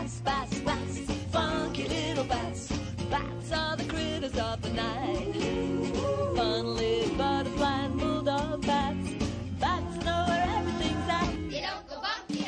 bats, bats, bats, funky little bats. Bats are the critters of the night. Fun-lived butterfly and bulldog bats. Bats know where everything's at. You don't go bump, you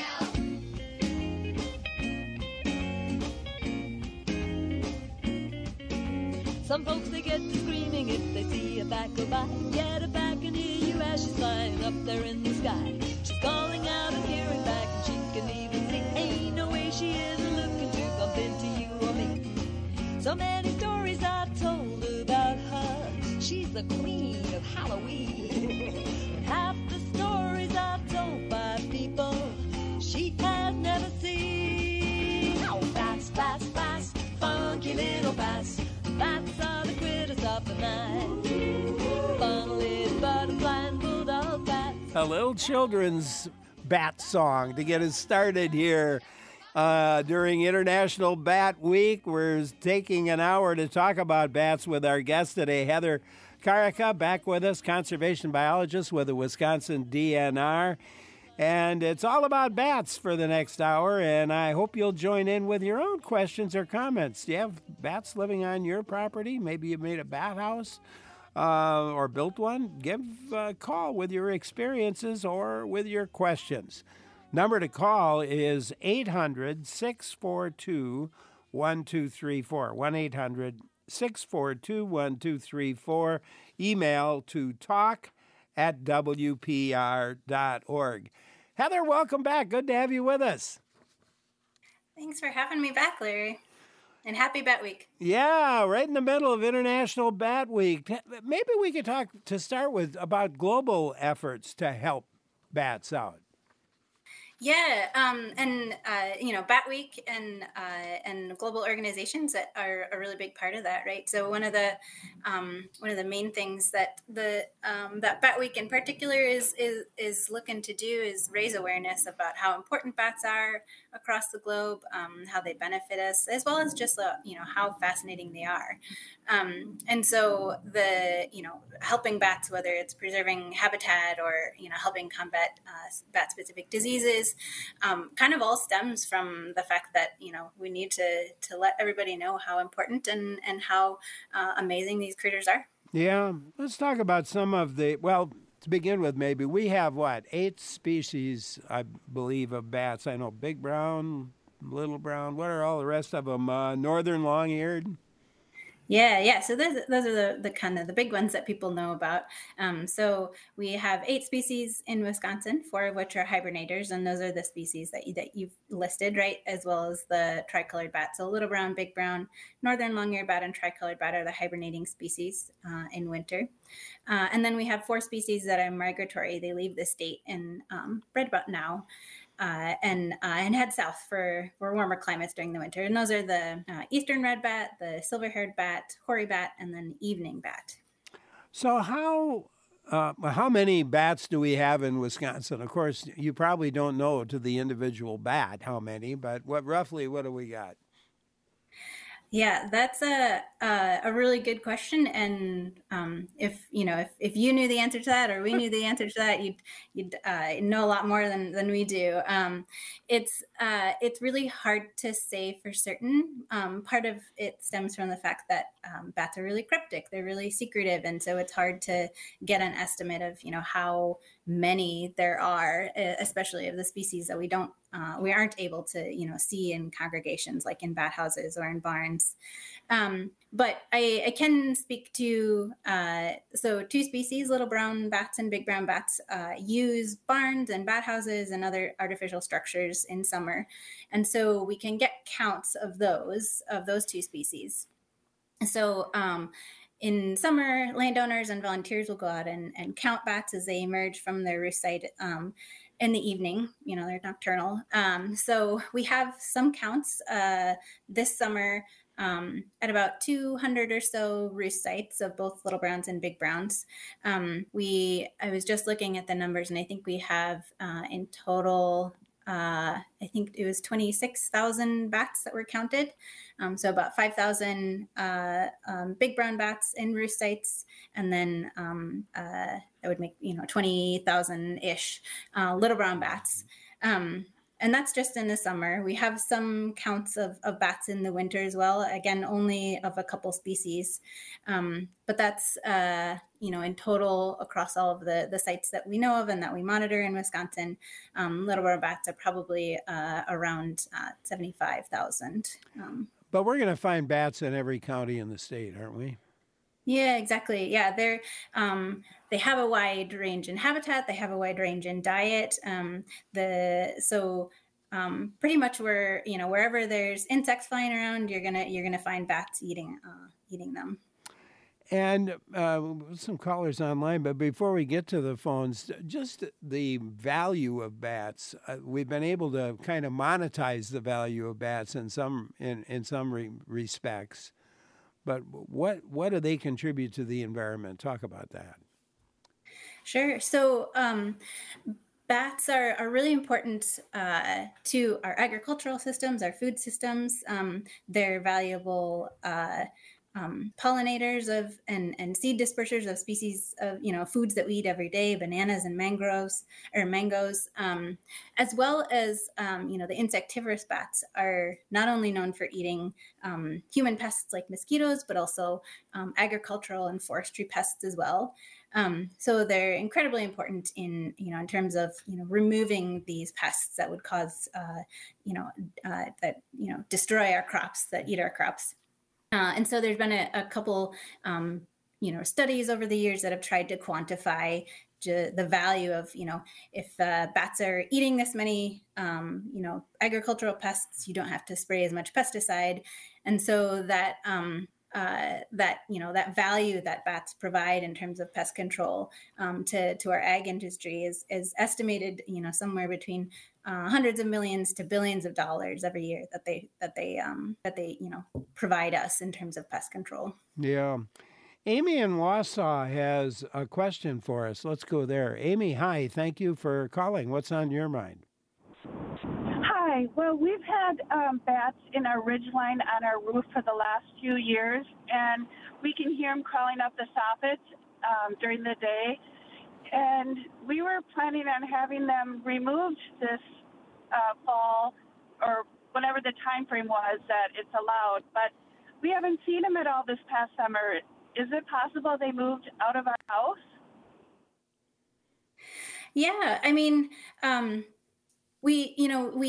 know. Some folks, they get to screaming if they see a bat go by. Get her back and hear you as she's flying up there in the sky. She's calling out and hearing back, and she can even see. Ain't no way she isn't looking to bump into you or me. So many stories are told about her. She's the queen of Halloween. Half the stories are told by people she has never seen. Oh, bats, bats, bats, funky little bats. Bats are the critters of the night. Fun-lived butterfly and bulldog bats. A little children's bat song to get us started here during International Bat Week. We're taking an hour to talk about bats with our guest today, Heather Carica, back with us, conservation biologist with the Wisconsin DNR. And it's all about bats for the next hour, and I hope you'll join in with your own questions or comments. Do you have bats living on your property? Maybe you made a bat house or built one. Give a call with your experiences or with your questions. Number to call is 800-642-1234, 1-800-642-1234. Email to talk@wpr.org. Heather, welcome back. Good to have you with us. Thanks for having me back, Larry. And happy Bat Week. Yeah, right in the middle of International Bat Week. Maybe we could talk to start with about global efforts to help bats out. Yeah, Bat Week and global organizations that are a really big part of that, right? So one of the main things that that Bat Week in particular is looking to do is raise awareness about how important bats are across the globe, how they benefit us, as well as just how fascinating they are. And so helping bats, whether it's preserving habitat or helping combat bat-specific diseases, kind of all stems from the fact that we need to let everybody know how important and how amazing these critters are. Yeah, let's talk about some of the, well, to begin with, maybe we have 8 species, I believe, of bats. I know big brown, little brown. What are all the rest of them? Northern long-eared. Yeah. So those are the kind of the big ones that people know about. So we have 8 species in Wisconsin, 4 of which are hibernators, and those are the species that you've listed, right? As well as the tricolored bat. So little brown, big brown, northern long-eared bat, and tricolored bat are the hibernating species in winter. And then we have 4 species that are migratory. They leave the state in right about now. And head south for warmer climates during the winter. And those are the eastern red bat, the silver-haired bat, hoary bat, and then evening bat. So how many bats do we have in Wisconsin? Of course, you probably don't know to the individual bat how many, but roughly what do we got? Yeah, that's a really good question, and if you knew the answer to that, or we knew the answer to that, you'd know a lot more than we do. It's really hard to say for certain. Part of it stems from the fact that bats are really cryptic; they're really secretive, and so it's hard to get an estimate of how many there are, especially of the species that we aren't able to see in congregations like in bat houses or in barns. But I can speak to so 2 species, little brown bats and big brown bats, use barns and bat houses and other artificial structures in summer, and so we can get counts of those 2 species. So in summer, landowners and volunteers will go out and count bats as they emerge from their roost site in the evening. They're nocturnal. So we have some counts this summer at about 200 or so roost sites of both little browns and big browns. I was just looking at the numbers, and I think we have in total, I think it was 26,000 bats that were counted. So about 5,000 big brown bats in roost sites, and then that would make 20,000-ish little brown bats. And And that's just in the summer. We have some counts of bats in the winter as well, again, only of a couple species. But that's, in total across all of the sites that we know of and that we monitor in Wisconsin, little brown bats are probably around 75,000. But we're going to find bats in every county in the state, aren't we? Yeah, exactly. Yeah, they have a wide range in habitat. They have a wide range in diet. Pretty much wherever there's insects flying around, you're gonna find bats eating them. And some callers online, but before we get to the phones, just the value of bats. We've been able to kind of monetize the value of bats in some respects. But what do they contribute to the environment? Talk about that. Sure. So bats are really important to our agricultural systems, our food systems. They're valuable pollinators of and seed dispersers of species of foods that we eat every day, bananas and mangoes, as well as the insectivorous bats are not only known for eating human pests like mosquitoes, but also agricultural and forestry pests as well. So they're incredibly important in terms of removing these pests that would cause destroy our crops, that eat our crops. And so there's been a couple, studies over the years that have tried to quantify the value of, if bats are eating this many, agricultural pests, you don't have to spray as much pesticide. And so that value that bats provide in terms of pest control to our ag industry is estimated, somewhere between hundreds of millions to billions of dollars every year that they provide us in terms of pest control. Yeah. Amy in Wausau has a question for us. Let's go there. Amy, hi. Thank you for calling. What's on your mind? Hi. Well, we've had bats in our ridgeline on our roof for the last few years, and we can hear them crawling up the soffits during the day. And we were planning on having them removed this fall, or whatever the time frame was that it's allowed, but we haven't seen them at all this past summer. Is it possible they moved out of our house? Yeah, I mean, we've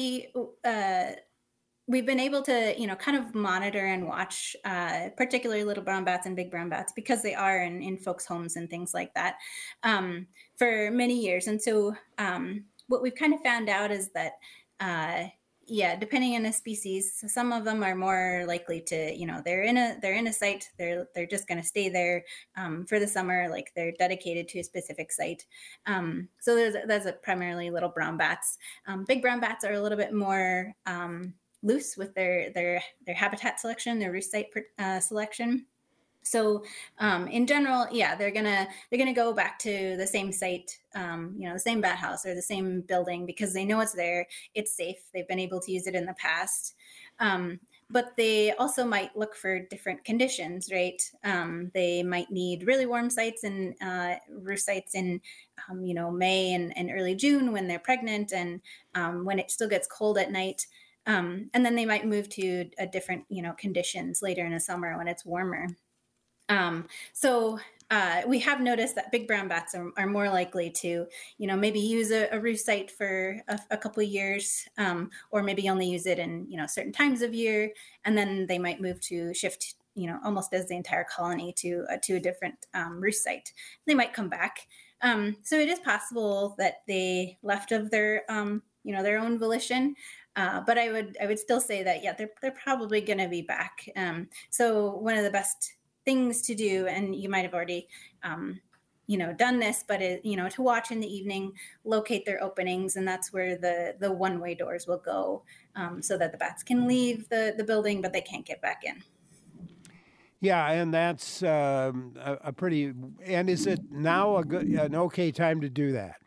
been able to, kind of monitor and watch, particularly little brown bats and big brown bats, because they are in folks' homes and things like that, for many years. And so what we've kind of found out is that, depending on the species, some of them are more likely to, they're in a site, they're just going to stay there for the summer, like they're dedicated to a specific site. So there's primarily little brown bats. Big brown bats are a little bit more loose with their habitat selection, their roost site selection. So in general, they're gonna go back to the same site, the same bat house or the same building, because they know it's there, it's safe, they've been able to use it in the past. But they also might look for different conditions, right? They might need really warm sites and roost sites in, May and early June when they're pregnant and when it still gets cold at night. And then they might move to a different, conditions later in the summer when it's warmer. So we have noticed that big brown bats are more likely to, maybe use a roost site for a couple of years, or maybe only use it in, certain times of year. And then they might move to shift, almost as the entire colony to a different roost site. They might come back. So it is possible that they left of their, their own volition. But I would still say that, they're probably going to be back. So one of the best things to do, and you might have already, done this, but to watch in the evening, locate their openings, and that's where the one-way doors will go, so that the bats can leave the building, but they can't get back in. Yeah, and that's a pretty. And is it now an okay time to do that?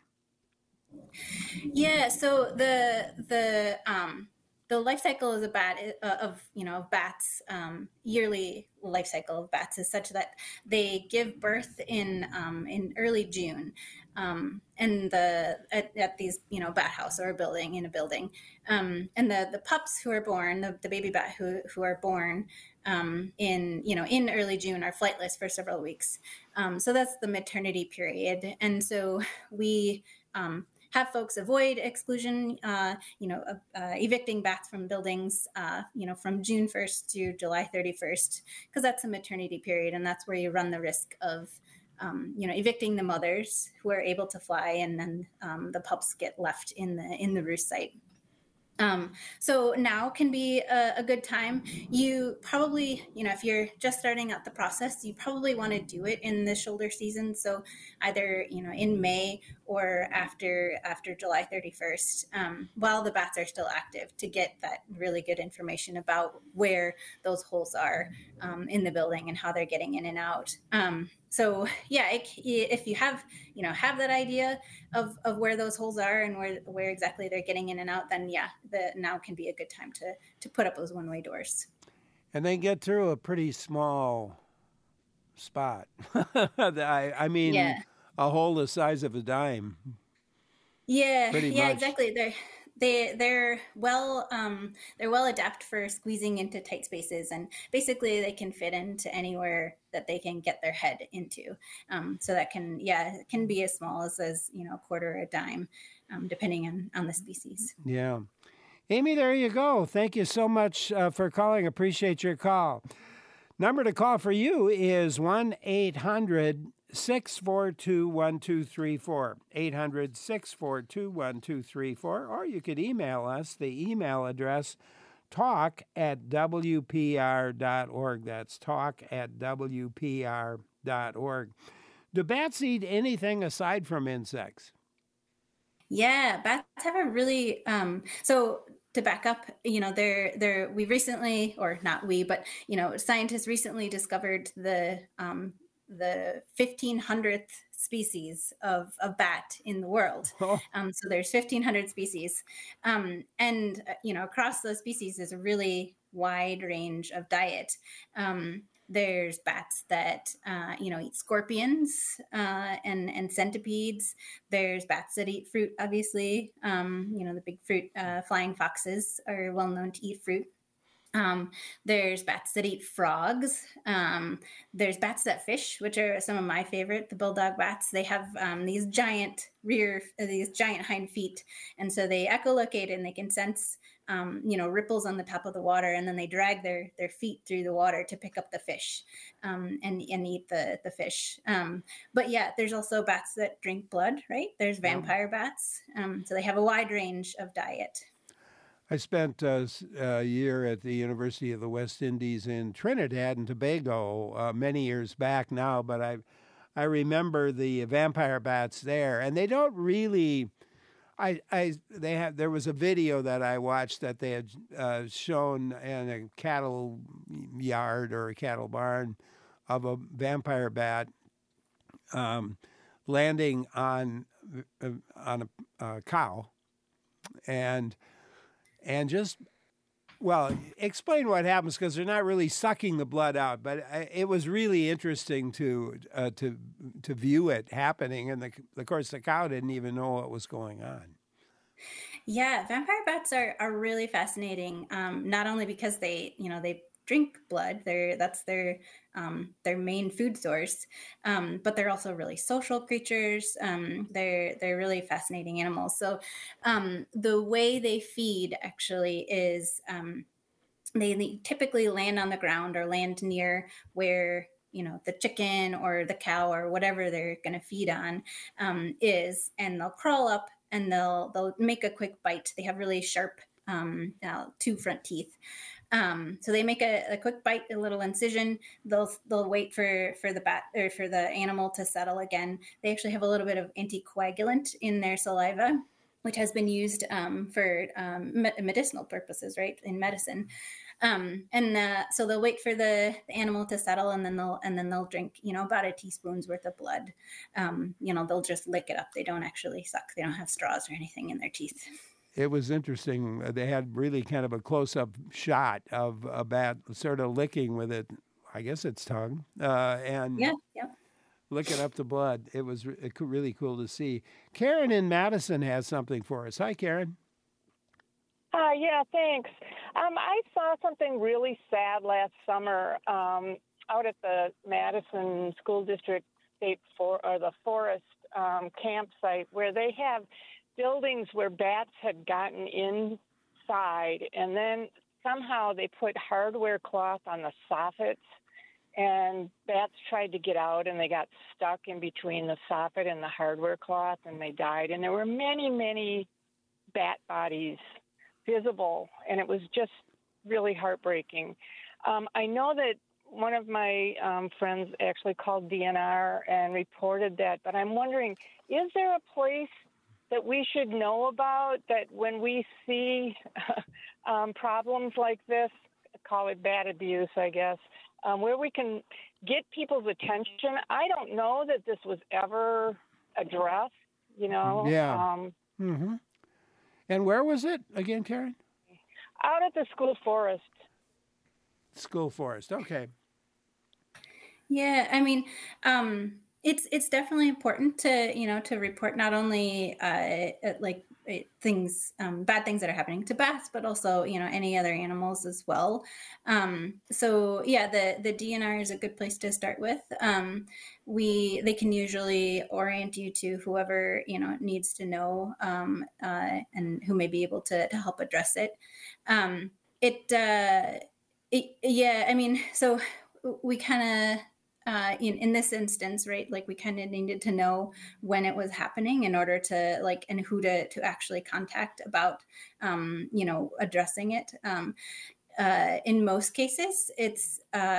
Yeah. So the life cycle of bats, yearly life cycle of bats is such that they give birth in early June. at these, bat house or a building in a building. And the pups who are born, the baby bat who are born in early June are flightless for several weeks. So that's the maternity period. And so we have folks avoid exclusion, evicting bats from buildings, from June 1st to July 31st, because that's a maternity period. And that's where you run the risk of, evicting the mothers who are able to fly, and then the pups get left in the roost site. So now can be a good time. You probably, if you're just starting out the process, you probably want to do it in the shoulder season. So either, in May or after July 31st, while the bats are still active, to get that really good information about where those holes are in the building and how they're getting in and out. So yeah, if you have that idea of where those holes are and where exactly they're getting in and out, then now can be a good time to put up those one-way doors. And they get through a pretty small spot. I mean, a hole the size of a dime. Yeah, exactly. They're well adapted for squeezing into tight spaces, and basically they can fit into anywhere that they can get their head into. So that it can be as small as a quarter or a dime, depending on the species. Yeah. Amy, there you go. Thank you so much for calling. Appreciate your call. Number to call for you is 1-800-642-1234, 800-642-1234, or you could email us. The email address, talk@wpr.org. That's talk@wpr.org. Do bats eat anything aside from insects? Yeah, bats have a really so to back up, we recently, or not we, but scientists recently discovered the 1500th species of bat in the world. Oh. So there's 1500 species, and across those species is a really wide range of diet. There's bats that eat scorpions and centipedes. There's bats that eat fruit, obviously. The big fruit flying foxes are well known to eat fruit. There's bats that eat frogs. There's bats that fish, which are some of my favorite, the bulldog bats. They have these giant hind feet. And so they echolocate and they can sense ripples on the top of the water, and then they drag their feet through the water to pick up the fish and eat the fish. But yeah, there's also bats that drink blood, right? There's vampire bats. So they have a wide range of diet. I spent a year at the University of the West Indies in Trinidad and Tobago many years back now, but I remember the vampire bats there, and they don't really. There was a video that I watched that they had shown in a cattle yard or a cattle barn of a vampire bat landing on a cow, and just, well, explain what happens, because they're not really sucking the blood out, but it was really interesting to view it happening, and of course the cow didn't even know what was going on. Yeah, vampire bats are really fascinating. Not only because they drink blood, that's their main food source, but they're also really social creatures. They're really fascinating animals. So the way they feed actually is they typically land on the ground or land near where the chicken or the cow or whatever they're going to feed on is, and they'll crawl up and they'll make a quick bite. They have really sharp 2 front teeth. So they make a quick bite, a little incision. They'll wait for the bat or for the animal to settle again. They actually have a little bit of anticoagulant in their saliva, which has been used for medicinal purposes, right, in medicine. So they'll wait for the animal to settle, and then they'll drink, about a teaspoon's worth of blood. They'll just lick it up. They don't actually suck. They don't have straws or anything in their teeth. It was interesting. They had really kind of a close-up shot of a bat sort of licking with it, I guess its tongue. Yeah. looking up the blood. It was really cool to see. Karen in Madison has something for us. Hi, Karen. Yeah, thanks. I saw something really sad last summer out at the Madison School District the forest campsite, where they have buildings where bats had gotten inside, and then somehow they put hardware cloth on the soffits, and bats tried to get out, and they got stuck in between the soffit and the hardware cloth, and they died. And there were many, many bat bodies visible, and it was just really heartbreaking. I know that one of my friends actually called DNR and reported that, but I'm wondering, is there a place that we should know about that when we see problems like this, call it bat abuse, I guess, where we can get people's attention? I don't know that this was ever addressed, Yeah. And where was it again, Karen? Out at the school forest. School forest. Okay. Yeah, I mean, it's definitely important to report not only things, bad things that are happening to bats, but also any other animals as well. So yeah, the DNR is a good place to start with. They can usually orient you to whoever needs to know, and who may be able to help address it. Yeah, I mean, so we kind of. In this instance, right, like we kind of needed to know when it was happening in order to and who to actually contact about, addressing it. In most cases, it's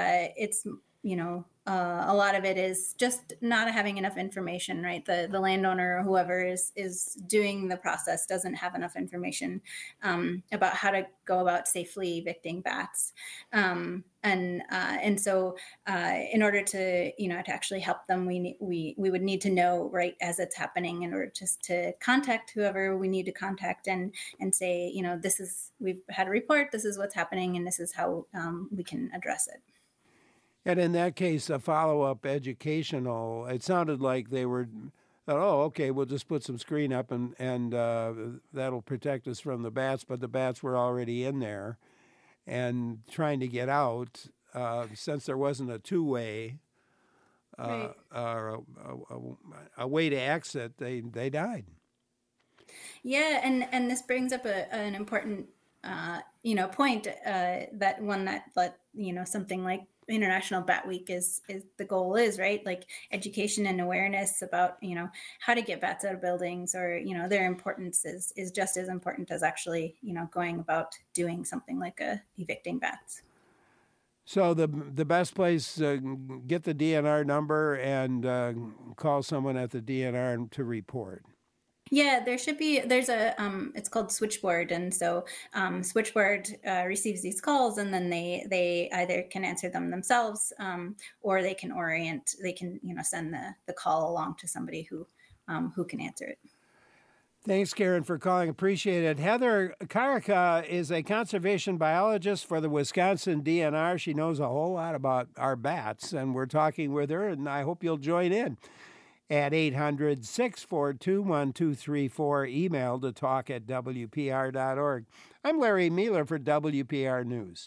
a lot of it is just not having enough information, right? The landowner or whoever is doing the process doesn't have enough information about how to go about safely evicting bats. And so in order to, to actually help them, we would need to know right as it's happening in order just to contact whoever we need to contact and say, we've had a report, this is what's happening, and this is how we can address it. And in that case, a follow-up educational, it sounded like they were, okay, we'll just put some screen up and that'll protect us from the bats, but the bats were already in there and trying to get out. Since there wasn't a two-way Right. or a way to exit, they died. Yeah, and this brings up an important point, that one that something like International Bat Week is the goal is, right? Like education and awareness about how to get bats out of buildings, or their importance is just as important as actually going about doing something like evicting bats. So the best place, get the DNR number and call someone at the DNR to report. Yeah, there's it's called Switchboard. And so Switchboard receives these calls, and then they either can answer them themselves, or they can send the call along to somebody who can answer it. Thanks, Karen, for calling. Appreciate it. Heather Karaka is a conservation biologist for the Wisconsin DNR. She knows a whole lot about our bats, and we're talking with her, and I hope you'll join in at 800-642-1234, email to talk@wpr.org. I'm Larry Mueller for WPR News.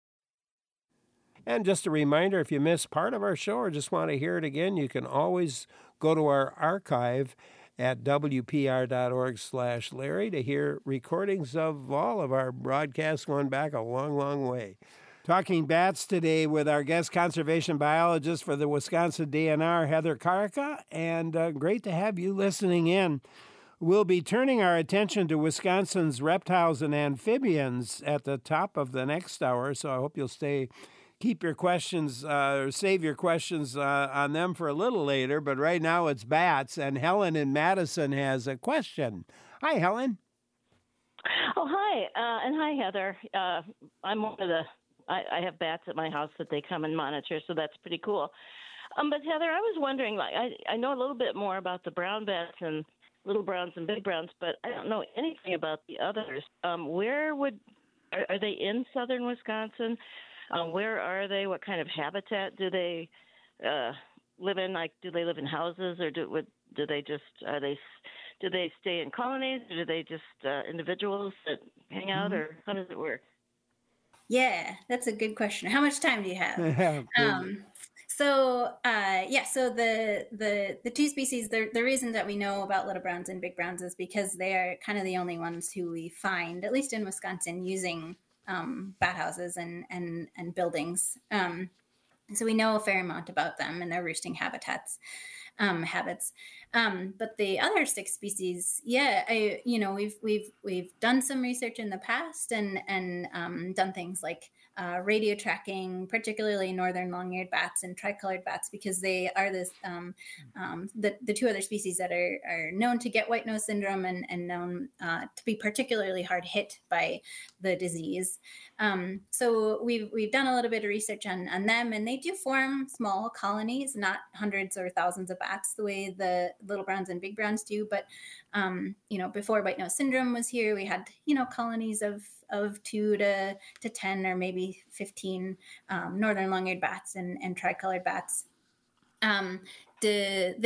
And just a reminder, if you missed part of our show or just want to hear it again, you can always go to our archive at wpr.org/Larry to hear recordings of all of our broadcasts going back a long, long way. Talking bats today with our guest conservation biologist for the Wisconsin DNR, Heather Karaka, and great to have you listening in. We'll be turning our attention to Wisconsin's reptiles and amphibians at the top of the next hour, so I hope you'll keep your questions, or save your questions on them for a little later, but right now it's bats, and Helen in Madison has a question. Hi, Helen. Oh, hi, and hi, Heather. I'm one of I have bats at my house that they come and monitor, so that's pretty cool. But Heather, I was wondering, I know a little bit more about the brown bats and little browns and big browns, but I don't know anything about the others. Are they in southern Wisconsin? Where are they? What kind of habitat do they live in? Like, do they live in houses, or do they just do they stay in colonies, or do they just individuals that hang out, or how does it work? Yeah, that's a good question. How much time do you have? So the two species, the reason that we know about little browns and big browns is because they are kind of the only ones who we find, at least in Wisconsin, using bat houses and buildings. So we know a fair amount about them and their roosting habits. But the other 6 species, we've done some research in the past and done things like radio tracking, particularly northern long-eared bats and tricolored bats, because they are the 2 other species that are known to get white nose syndrome and known to be particularly hard hit by the disease. So we've done a little bit of research on them, and they do form small colonies, not hundreds or thousands of bats the way the little browns and big browns do. But before white nose syndrome was here, we had colonies of 2 to 10 or maybe 15 northern long-eared bats and tricolored bats. The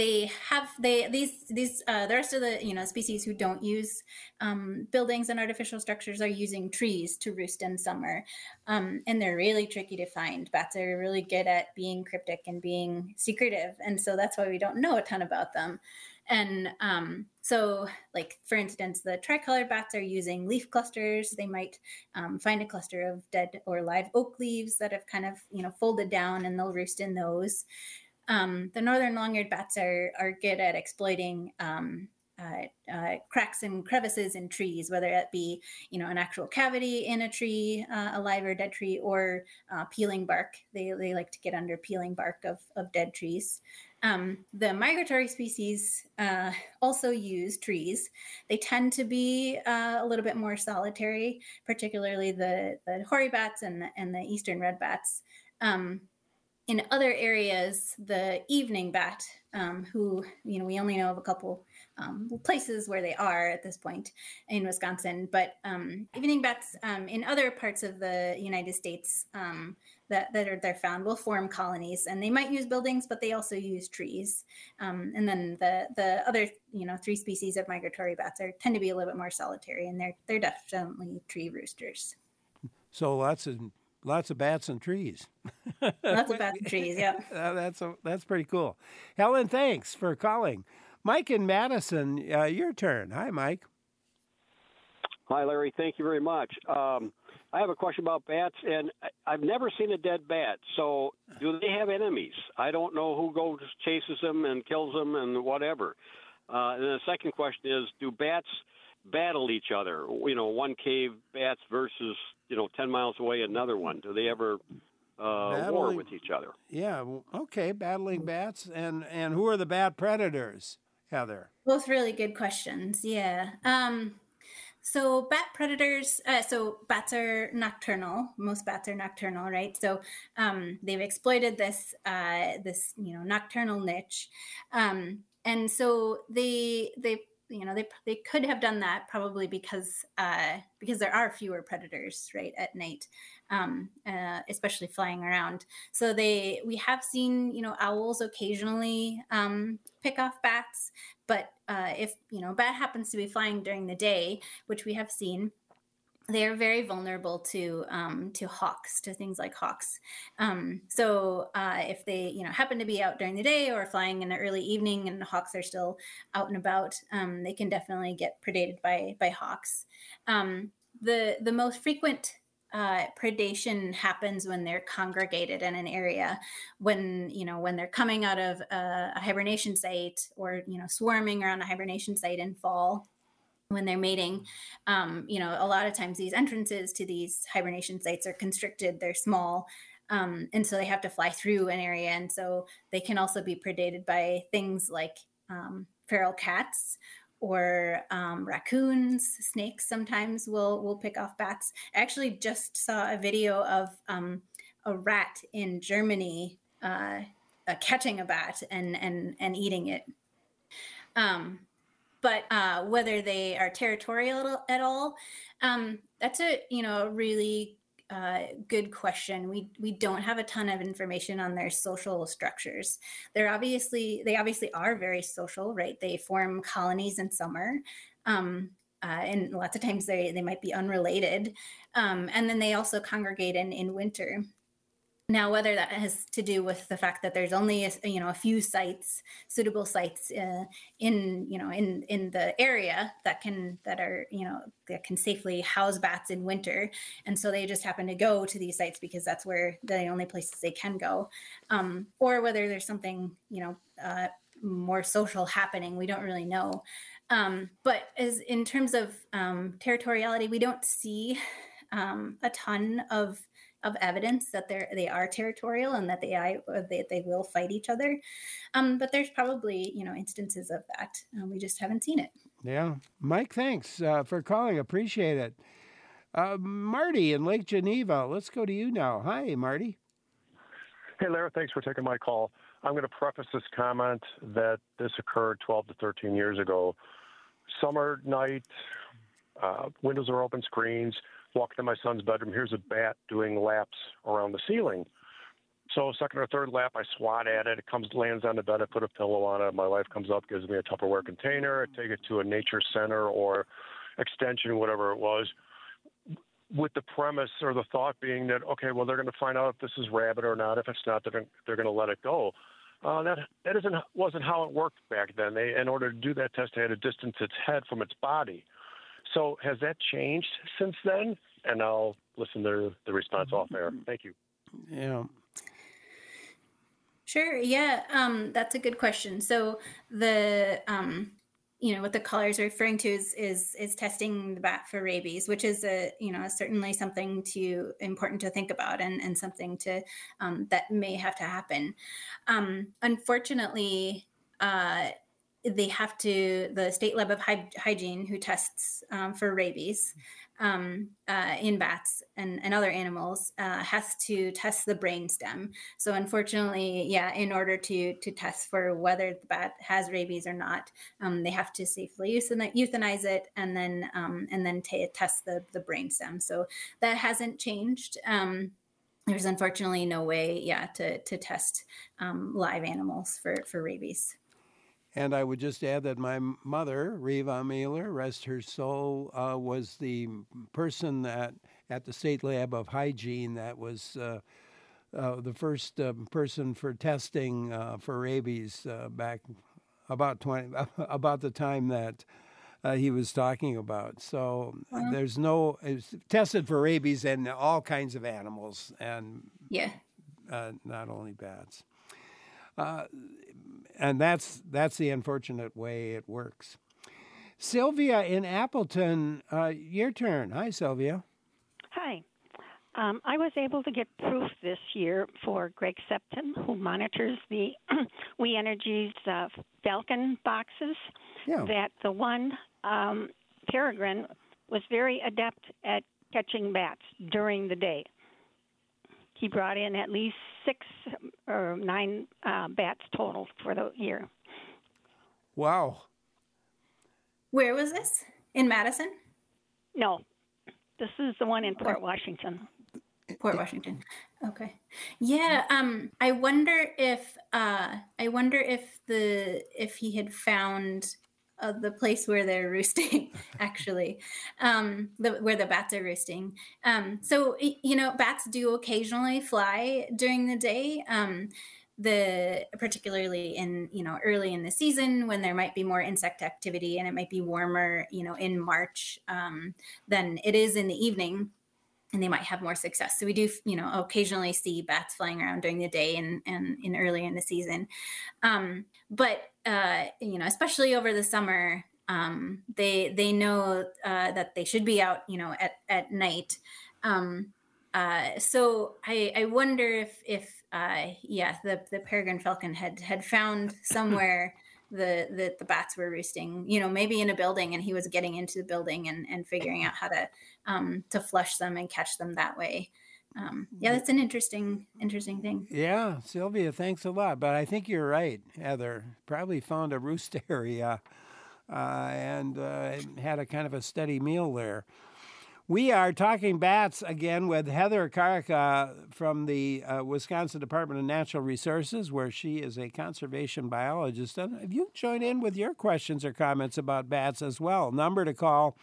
rest of the species who don't use buildings and artificial structures are using trees to roost in summer, and they're really tricky to find. Bats are really good at being cryptic and being secretive, and so that's why we don't know a ton about them. And so, like, for instance, the tricolored bats are using leaf clusters. They might find a cluster of dead or live oak leaves that have kind of folded down, and they'll roost in those. The northern long-eared bats are good at exploiting cracks and crevices in trees, whether that be an actual cavity in a tree, a live or dead tree, or peeling bark. They like to get under peeling bark of dead trees. The migratory species also use trees. They tend to be a little bit more solitary, particularly the hoary bats and the eastern red bats. In other areas, the evening bat, who we only know of a couple places where they are at this point in Wisconsin, but evening bats in other parts of the United States that they're found will form colonies, and they might use buildings, but they also use trees. And then the other 3 species of migratory bats tend to be a little bit more solitary, and they're definitely tree roosters. So lots of bats and trees. Lots of bats and trees, yeah. That's pretty cool. Helen, thanks for calling. Mike in Madison, your turn. Hi, Mike. Hi, Larry. Thank you very much. I have a question about bats, and I've never seen a dead bat. So do they have enemies? I don't know who goes chases them and kills them and whatever. And then the second question is, do bats battle each other? One cave bats versus 10 miles away another one. Do they ever war with each other? Yeah. Okay. Battling bats, and who are the bat predators, Heather? Both really good questions. Yeah. So bat predators. So bats are nocturnal. Most bats are nocturnal, right? So they've exploited this nocturnal niche, and so they could have done that probably because there are fewer predators right at night, especially flying around. So we have seen owls occasionally pick off bats, but if a bat happens to be flying during the day, which we have seen, they are very vulnerable to hawks, to things like hawks. So if they happen to be out during the day or flying in the early evening and the hawks are still out and about, they can definitely get predated by hawks. The most frequent predation happens when they're congregated in an area, when they're coming out of a hibernation site, or swarming around a hibernation site in fall. When they're mating, a lot of times these entrances to these hibernation sites are constricted, they're small, and so they have to fly through an area. And so they can also be predated by things like feral cats or raccoons. Snakes sometimes will pick off bats. I actually just saw a video of a rat in Germany catching a bat and eating it. But whether they are territorial at all, that's a really good question. We don't have a ton of information on their social structures. They obviously are very social, right? They form colonies in summer. And lots of times they might be unrelated. And then they also congregate in winter. Now, whether that has to do with the fact that there's only a few suitable sites in the area that can safely house bats in winter, and so they just happen to go to these sites because that's where the only places they can go, or whether there's something more social happening, we don't really know. But as in terms of territoriality, we don't see a ton of evidence that they are territorial and that they will fight each other. But there's probably, instances of that. We just haven't seen it. Yeah. Mike, thanks for calling. Appreciate it. Marty in Lake Geneva, let's go to you now. Hi, Marty. Hey, Larry, thanks for taking my call. I'm going to preface this comment that this occurred 12 to 13 years ago. Summer night, windows are open, screens. Walk into my son's bedroom, here's a bat doing laps around the ceiling. So second or third lap, I swat at it. It lands on the bed. I put a pillow on it. My wife comes up, gives me a Tupperware container. I take it to a nature center or extension, whatever it was, with the premise or the thought being that, okay, well, they're going to find out if this is rabbit or not. If it's not, they're going to let it go. That wasn't how it worked back then. In order to do that test, they had to distance its head from its body. So has that changed since then? And I'll listen to the response off air. Thank you. Yeah. Sure. Yeah. That's a good question. So the, what the caller is referring to is testing the bat for rabies, which is certainly something important to think about and something that may have to happen. Unfortunately, the State Lab of Hygiene, who tests for rabies in bats and other animals, has to test the brainstem. So unfortunately, in order to test for whether the bat has rabies or not, they have to safely euthanize it and then test the brainstem. So that hasn't changed. There's unfortunately no way, to test live animals for rabies. And I would just add that my mother, Reva Mueller, rest her soul, was the person that at the State Lab of Hygiene that was the first person for testing for rabies back about the time that he was talking about. So it's tested for rabies in all kinds of animals and not only bats. And that's the unfortunate way it works. Sylvia in Appleton, your turn. Hi, Sylvia. Hi. I was able to get proof this year for Greg Septon, who monitors the We Energies Falcon boxes, that the one, Peregrine, was very adept at catching bats during the day. He brought in at least 6 or 9 bats total for the year. Wow. Where was this? In Madison? No. This is the one in Port Washington. Port Washington. Okay. Yeah. I wonder if he had found the place where they're roosting, actually, where the bats are roosting. So, bats do occasionally fly during the day, particularly in, early in the season when there might be more insect activity and it might be warmer, in March than it is in the evening. And they might have more success. So we do, occasionally see bats flying around during the day and in earlier in the season. But especially over the summer, they know that they should be out, at night. So I wonder if the peregrine falcon had found somewhere the bats were roosting, maybe in a building, and he was getting into the building and figuring out how to flush them and catch them that way. That's an interesting thing. Yeah, Sylvia, thanks a lot. But I think you're right, Heather. Probably found a roost area and had a kind of a steady meal there. We are talking bats again with Heather Karaka from the Wisconsin Department of Natural Resources, where she is a conservation biologist. And you join in with your questions or comments about bats as well. Number to call,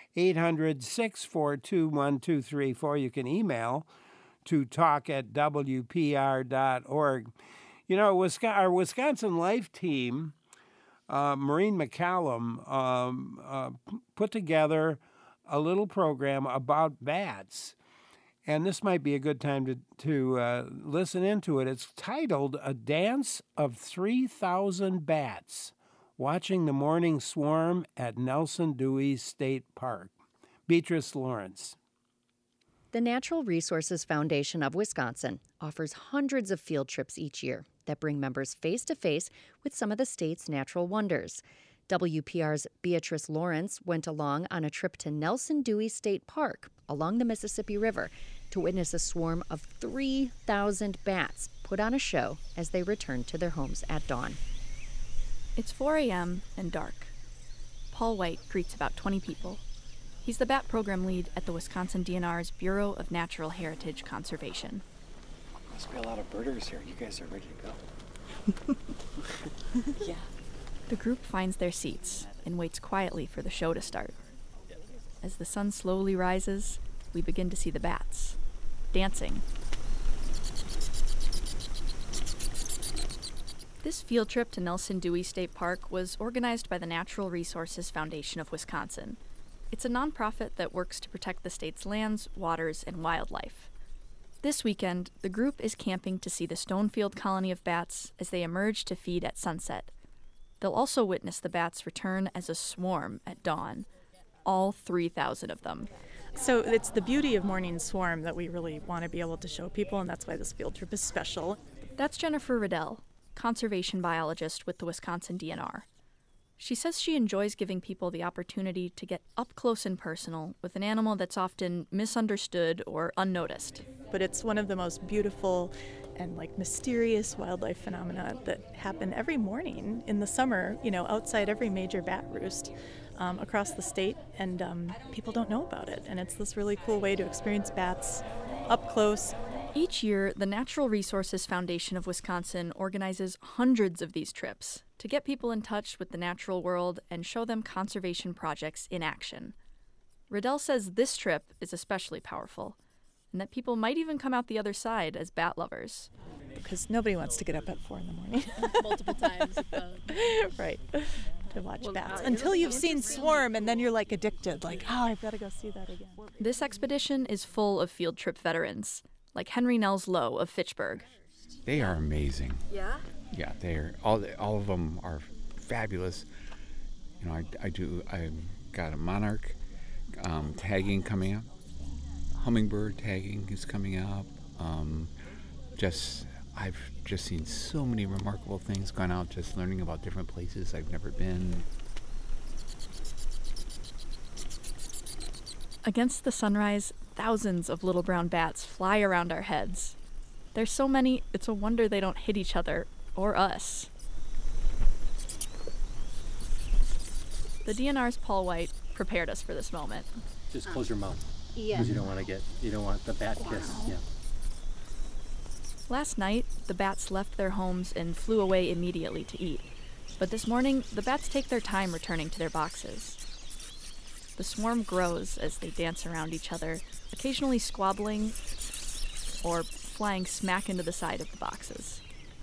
800-642-1234. You can email to talk@wpr.org. You know, our Wisconsin Life team, Maureen McCallum, put together a little program about bats, and this might be a good time to listen into it. It's titled "A Dance of 3,000 Bats, Watching the Morning Swarm at Nelson Dewey State Park." Beatrice Lawrence. The Natural Resources Foundation of Wisconsin offers hundreds of field trips each year that bring members face-to-face with some of the state's natural wonders. WPR's Beatrice Lawrence went along on a trip to Nelson Dewey State Park along the Mississippi River to witness a swarm of 3,000 bats put on a show as they returned to their homes at dawn. It's 4 a.m. and dark. Paul White greets about 20 people. He's the bat program lead at the Wisconsin DNR's Bureau of Natural Heritage Conservation. Must be a lot of birders here. You guys are ready to go. Yeah. The group finds their seats and waits quietly for the show to start. As the sun slowly rises, we begin to see the bats dancing. This field trip to Nelson Dewey State Park was organized by the Natural Resources Foundation of Wisconsin. It's a nonprofit that works to protect the state's lands, waters, and wildlife. This weekend, the group is camping to see the Stonefield colony of bats as they emerge to feed at sunset. They'll also witness the bats return as a swarm at dawn, all 3,000 of them. So it's the beauty of morning swarm that we really want to be able to show people, and that's why this field trip is special. That's Jennifer Riddell, conservation biologist with the Wisconsin DNR. She says she enjoys giving people the opportunity to get up close and personal with an animal that's often misunderstood or unnoticed. But it's one of the most beautiful and mysterious wildlife phenomena that happen every morning in the summer, outside every major bat roost across the state, and people don't know about it. And it's this really cool way to experience bats up close. Each year, the Natural Resources Foundation of Wisconsin organizes hundreds of these trips to get people in touch with the natural world and show them conservation projects in action. Riddell says this trip is especially powerful, and that people might even come out the other side as bat lovers. Because nobody wants to get up at 4 in the morning. Multiple times. Right. To watch bats. Until you've seen swarm, and then you're addicted. I've got to go see that again. This expedition is full of field trip veterans, like Henry Nels Lowe of Fitchburg. They are amazing. Yeah? Yeah, they're all of them are fabulous. I've got a monarch tagging coming up. Hummingbird tagging is coming up. I've just seen so many remarkable things, gone out just learning about different places I've never been. Against the sunrise, thousands of little brown bats fly around our heads. There's so many, it's a wonder they don't hit each other or us. The DNR's Paul White prepared us for this moment. Just close your mouth. Yeah. Because you don't want the bat kiss. Yeah. Last night, the bats left their homes and flew away immediately to eat. But this morning, the bats take their time returning to their boxes. The swarm grows as they dance around each other, occasionally squabbling or flying smack into the side of the boxes.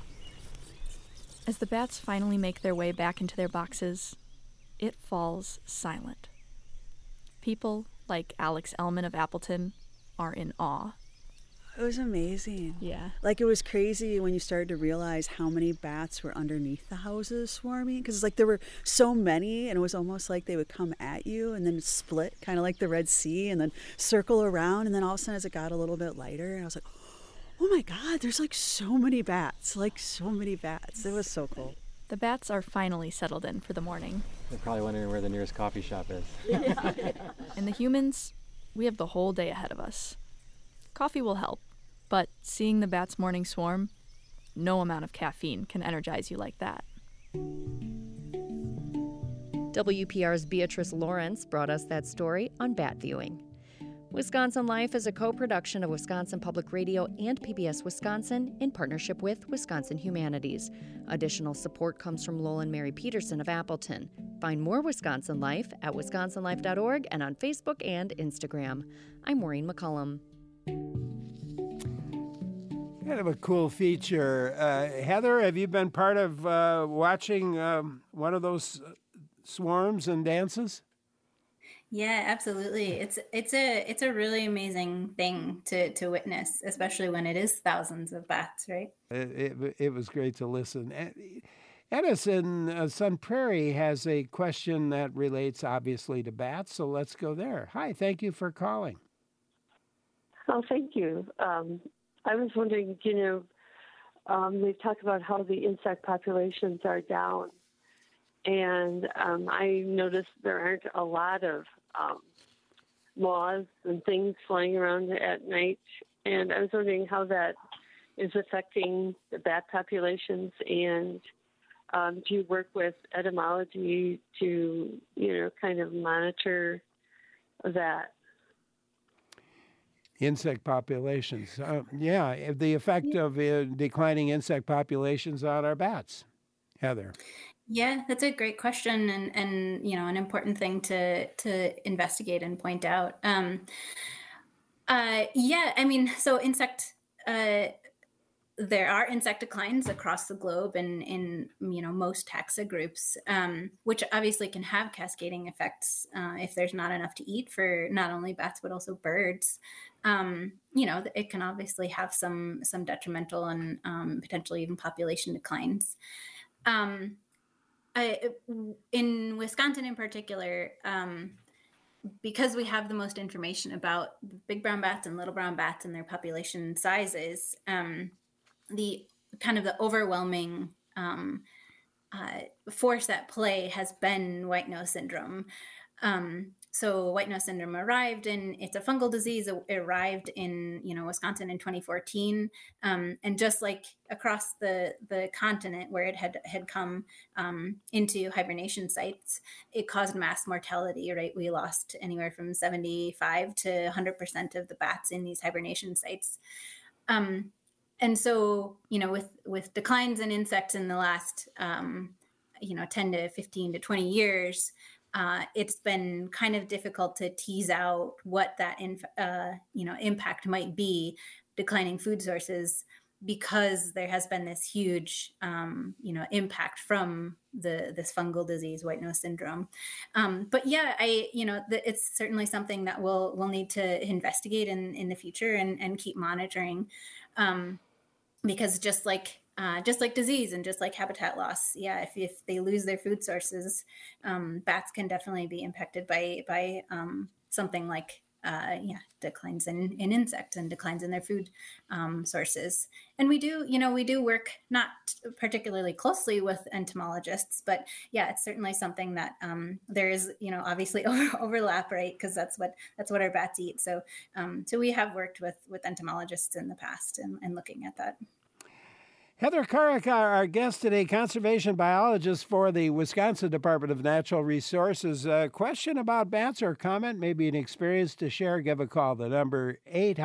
As the bats finally make their way back into their boxes, it falls silent. People, like Alex Ellman of Appleton, are in awe. It was amazing. Yeah. It was crazy when you started to realize how many bats were underneath the houses swarming. Because there were so many, and it was almost like they would come at you and then split, kind of like the Red Sea, and then circle around. And then all of a sudden, as it got a little bit lighter, I was like, oh my God, there's so many bats. So many bats. It was so cool. The bats are finally settled in for the morning. They're probably wondering where the nearest coffee shop is. And the humans, we have the whole day ahead of us. Coffee will help, but seeing the bats' morning swarm, no amount of caffeine can energize you like that. WPR's Beatrice Lawrence brought us that story on bat viewing. Wisconsin Life is a co-production of Wisconsin Public Radio and PBS Wisconsin in partnership with Wisconsin Humanities. Additional support comes from Lowell and Mary Peterson of Appleton. Find more Wisconsin Life at wisconsinlife.org and on Facebook and Instagram. I'm Maureen McCullum. Kind of a cool feature. Heather, have you been part of watching one of those swarms and dances? Yeah, absolutely. It's a really amazing thing to witness, especially when it is thousands of bats, right? It was great to listen. Edison Sun Prairie has a question that relates obviously to bats, so let's go there. Hi, thank you for calling. Oh, thank you. I was wondering, they've talked about how the insect populations are down, and I noticed there aren't a lot of moths and things flying around at night, and I was wondering how that is affecting the bat populations, and do you work with etymology to, kind of monitor that? Insect populations. The effect of declining insect populations on our bats. Heather. Yeah, that's a great question, and an important thing to investigate and point out. So insect. There are insect declines across the globe in most taxa groups, which obviously can have cascading effects if there's not enough to eat for not only bats but also birds. It can obviously have some detrimental and potentially even population declines. In Wisconsin in particular, because we have the most information about big brown bats and little brown bats and their population sizes, the overwhelming force at play has been white nose syndrome. So white nose syndrome it's a fungal disease. It arrived in, Wisconsin in 2014. And just like across the continent where it had come into hibernation sites, it caused mass mortality, right? We lost anywhere from 75 to 100% of the bats in these hibernation sites. And so, with declines in insects in the last, 10 to 15 to 20 years, it's been kind of difficult to tease out what that, impact might be, declining food sources, because there has been this huge, impact from this fungal disease, white nose syndrome. But yeah, it's certainly something that we'll need to investigate in the future and keep monitoring. Because just like disease and just like habitat loss, if they lose their food sources, bats can definitely be impacted by something like declines in insects and declines in their food sources. And we do work not particularly closely with entomologists, but it's certainly something that there is obviously overlap, right? Because that's what our bats eat. So we have worked with entomologists in the past and looking at that. Heather Karaka, our guest today, conservation biologist for the Wisconsin Department of Natural Resources. A question about bats or comment, maybe an experience to share, give a call. The number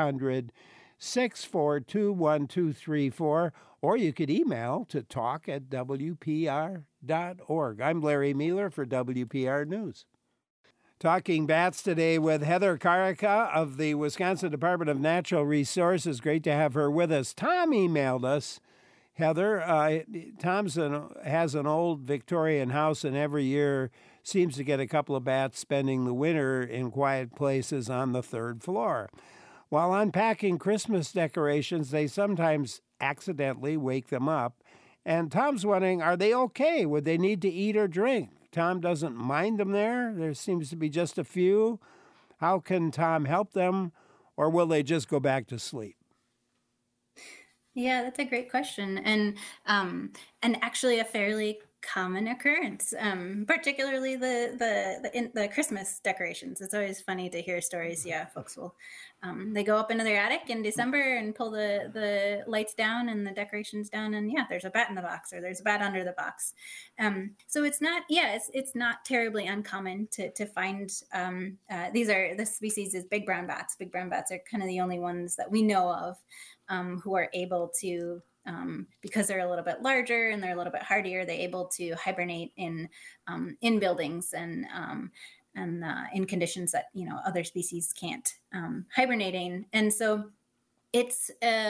800-642-1234, or you could email to talk@wpr.org. I'm Larry Mueller for WPR News. Talking bats today with Heather Karaka of the Wisconsin Department of Natural Resources. Great to have her with us. Tom emailed us. Heather, Tom has an old Victorian house, and every year seems to get a couple of bats spending the winter in quiet places on the third floor. While unpacking Christmas decorations, they sometimes accidentally wake them up. And Tom's wondering, are they okay? Would they need to eat or drink? Tom doesn't mind them there. There seems to be just a few. How can Tom help them, or will they just go back to sleep? Yeah, that's a great question, and actually a fairly common occurrence, particularly the Christmas decorations. It's always funny to hear stories. Yeah, folks will they go up into their attic in December and pull the lights down and the decorations down, and yeah, there's a bat in the box, or there's a bat under the box. So it's not it's not terribly uncommon to find. The species is big brown bats. Big brown bats are kind of the only ones that we know of who are able to. Because they're a little bit larger and they're a little bit hardier, they're able to hibernate in buildings and in conditions that other species can't hibernate in. And so it's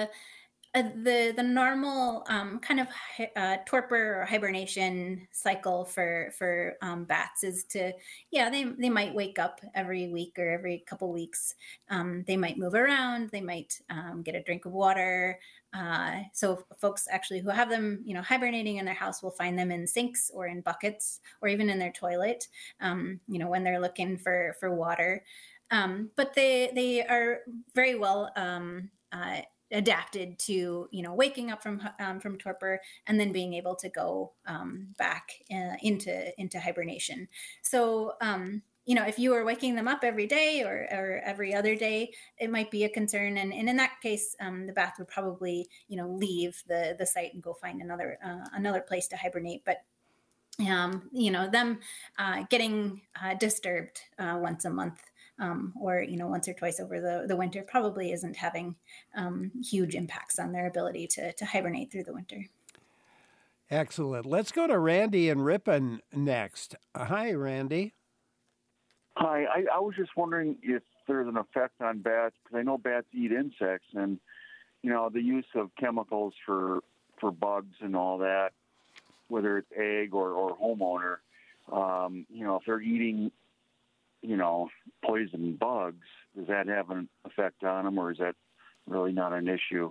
the normal kind of torpor or hibernation cycle for bats is to they might wake up every week or every couple weeks. They might move around. They might get a drink of water. So folks actually who have them, hibernating in their house will find them in sinks or in buckets or even in their toilet, when they're looking for water. But they are very well adapted to, waking up from torpor and then being able to go back into hibernation. So, if you were waking them up every day or every other day, it might be a concern. And in that case, the bat would probably, leave the site and go find another place to hibernate. But, them getting disturbed once a month or, once or twice over the winter probably isn't having huge impacts on their ability to hibernate through the winter. Excellent. Let's go to Randy and Ripon next. Hi, Randy. Hi, I was just wondering if there's an effect on bats, because I know bats eat insects, and, the use of chemicals for bugs and all that, whether it's egg or homeowner, if they're eating, poison bugs, does that have an effect on them, or is that really not an issue?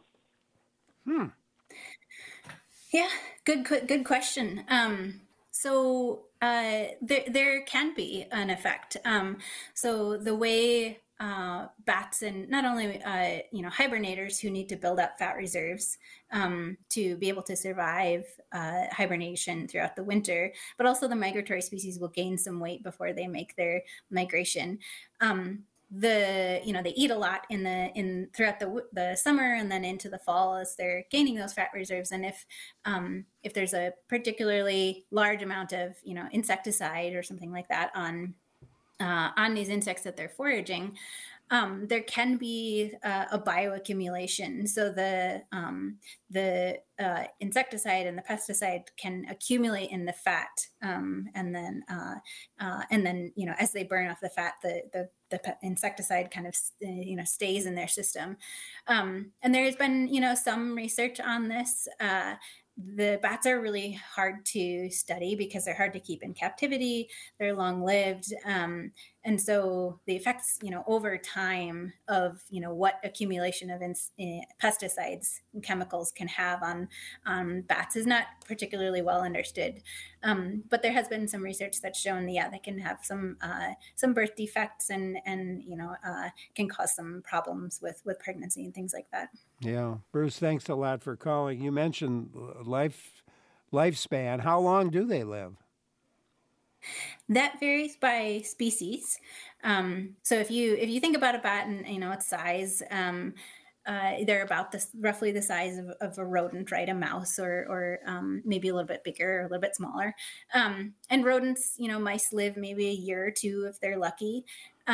Yeah, good question. So there can be an effect. So the way bats and not only hibernators who need to build up fat reserves to be able to survive hibernation throughout the winter, but also the migratory species will gain some weight before they make their migration. They eat a lot throughout the summer and then into the fall as they're gaining those fat reserves. And if there's a particularly large amount of insecticide or something like that on these insects that they're foraging, there can be a bioaccumulation. So the insecticide and the pesticide can accumulate in the fat, and then as they burn off the fat, the insecticide kind of stays in their system. And there has been some research on this. The bats are really hard to study because they're hard to keep in captivity. They're long-lived. And so the effects, over time of, what accumulation of pesticides and chemicals can have on bats is not particularly well understood. But there has been some research that's shown, they can have some birth defects and can cause some problems with pregnancy and things like that. Yeah. Bruce, thanks a lot for calling. You mentioned lifespan. How long do they live? That varies by species. So if you think about a bat and its size, they're about roughly the size of a rodent, right? A mouse or maybe a little bit bigger or a little bit smaller. And rodents, mice live maybe a year or two if they're lucky.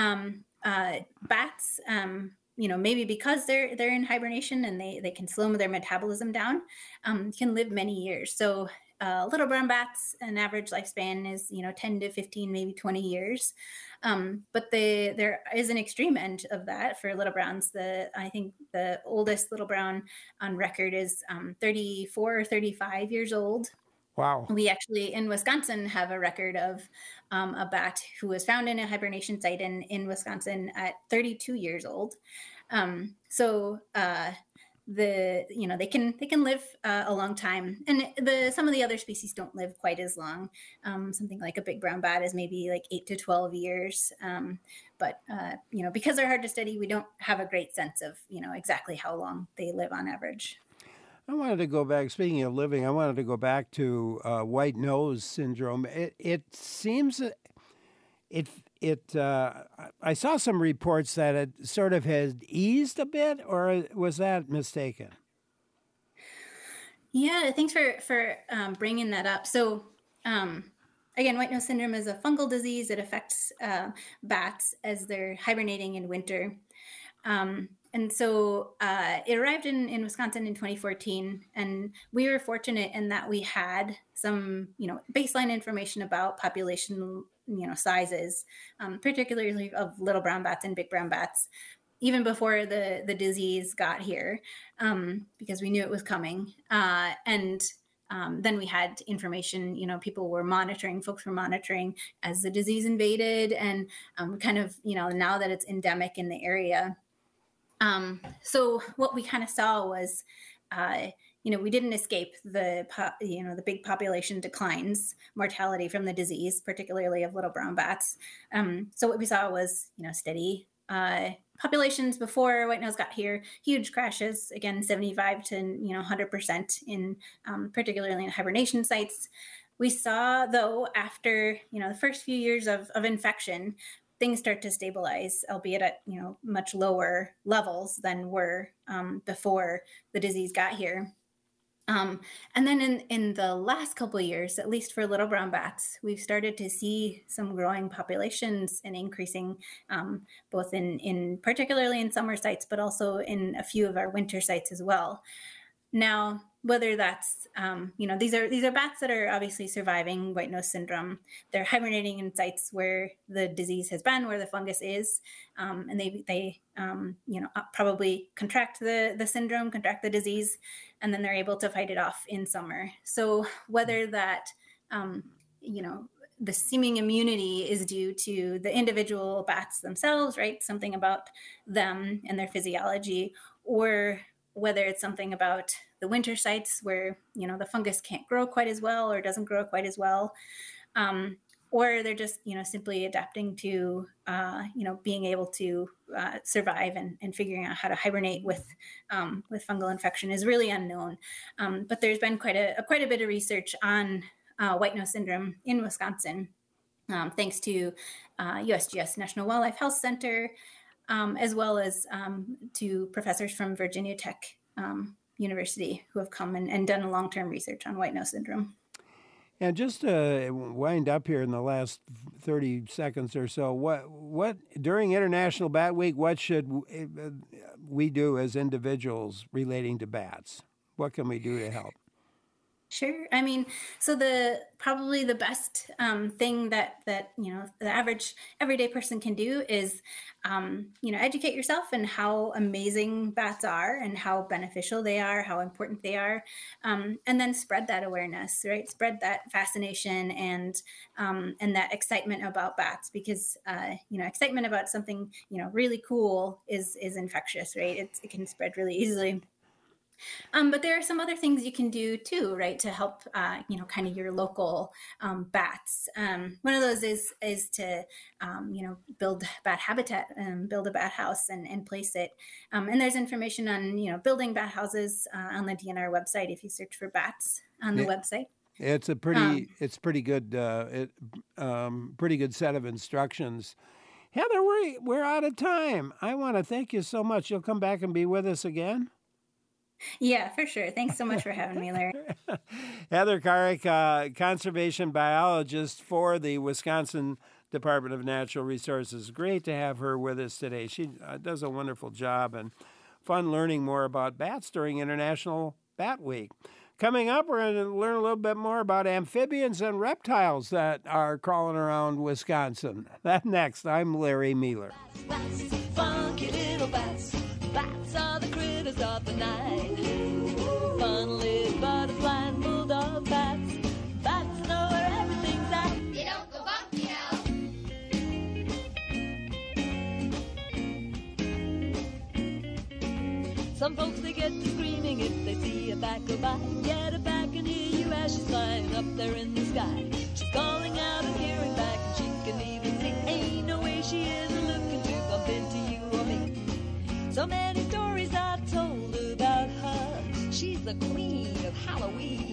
Bats, maybe because they're in hibernation and they can slow their metabolism down, can live many years. So little brown bats, an average lifespan is 10 to 15, maybe 20 years. But there is an extreme end of that for little browns. I think the oldest little brown on record is 34 or 35 years old. Wow. We actually, in Wisconsin, have a record of a bat who was found in a hibernation site in Wisconsin at 32 years old. They can live a long time, and some of the other species don't live quite as long. Something like a big brown bat is maybe like 8 to 12 years. But because they're hard to study, we don't have a great sense of exactly how long they live on average. I wanted to go back, speaking of living, I wanted to go back to white nose syndrome. It seems, I saw some reports that it sort of has eased a bit, or was that mistaken? Yeah, thanks for bringing that up. So, again, white nose syndrome is a fungal disease. It affects bats as they're hibernating in winter. And so it arrived in Wisconsin in 2014, and we were fortunate in that we had some, baseline information about population, sizes, particularly of little brown bats and big brown bats, even before the disease got here, because we knew it was coming. And then we had information, folks were monitoring as the disease invaded, and kind of, now that it's endemic in the area. So what we kind of saw was, we didn't escape the big population declines, mortality from the disease, particularly of little brown bats. So what we saw was, steady populations before white nose got here, huge crashes, again, 75 to 100% in particularly in hibernation sites. We saw, though, after the first few years of infection, things start to stabilize, albeit at much lower levels than were before the disease got here. And then in the last couple of years, at least for little brown bats, we've started to see some growing populations and increasing, both in particularly in summer sites, but also in a few of our winter sites as well. Now, whether that's, these are bats that are obviously surviving white nose syndrome. They're hibernating in sites where the disease has been, where the fungus is, and they probably contract the syndrome, contract the disease, and then they're able to fight it off in summer. So whether that, the seeming immunity is due to the individual bats themselves, right? Something about them and their physiology, or whether it's something about the winter sites where, the fungus can't grow quite as well or doesn't grow quite as well, or they're just, simply adapting to, being able to survive and figuring out how to hibernate with fungal infection is really unknown. But there's been quite a bit of research on white nose syndrome in Wisconsin, thanks to USGS National Wildlife Health Center, as well as to professors from Virginia Tech University who have come and done a long-term research on white nose syndrome. And just to wind up here in the last 30 seconds or so, what during International Bat Week, what should we do as individuals relating to bats? What can we do to help? Sure. I mean, so probably the best thing that the average everyday person can do is educate yourself in how amazing bats are and how beneficial they are, how important they are, and then spread that awareness, right? Spread that fascination and that excitement about bats, because excitement about something really cool is infectious, right? It can spread really easily. But there are some other things you can do too, right, to help, kind of your local bats. One of those is to, build bat habitat, build a bat house and place it. And there's information on, building bat houses on the DNR website if you search for bats on the website. It's a pretty good pretty good set of instructions. Heather, we're out of time. I want to thank you so much. You'll come back and be with us again? Yeah, for sure. Thanks so much for having me, Larry. Heather Karek, conservation biologist for the Wisconsin Department of Natural Resources. Great to have her with us today. She does a wonderful job, and fun learning more about bats during International Bat Week. Coming up, we're going to learn a little bit more about amphibians and reptiles that are crawling around Wisconsin. That next. I'm Larry Mueller. Bats, funky little bats. Bats are the critters of the night. Fun-lived butterfly and bulldog bats. Bats know where everything's at. You don't go bumpy now. Some folks, they get to screaming if they see a bat go by. Get her back and hear you as she's flying up there in the sky. She's calling out and hearing back, and she can even see. Ain't no way she isn't looking to bump into you or me. So many stories are told about her. She's the queen of Halloween.